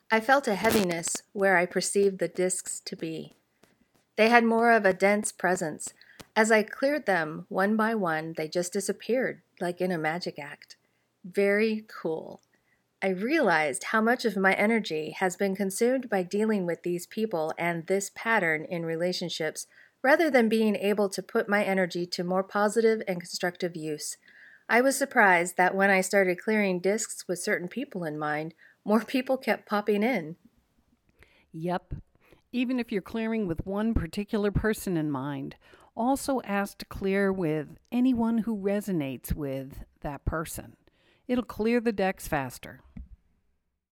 I felt a heaviness where I perceived the discs to be. They had more of a dense presence. As I cleared them one by one, they just disappeared, like in a magic act. Very cool. I realized how much of my energy has been consumed by dealing with these people and this pattern in relationships rather than being able to put my energy to more positive and constructive use. I was surprised that when I started clearing discs with certain people in mind, more people kept popping in. Yep. Even if you're clearing with one particular person in mind, also ask to clear with anyone who resonates with that person. It'll clear the decks faster.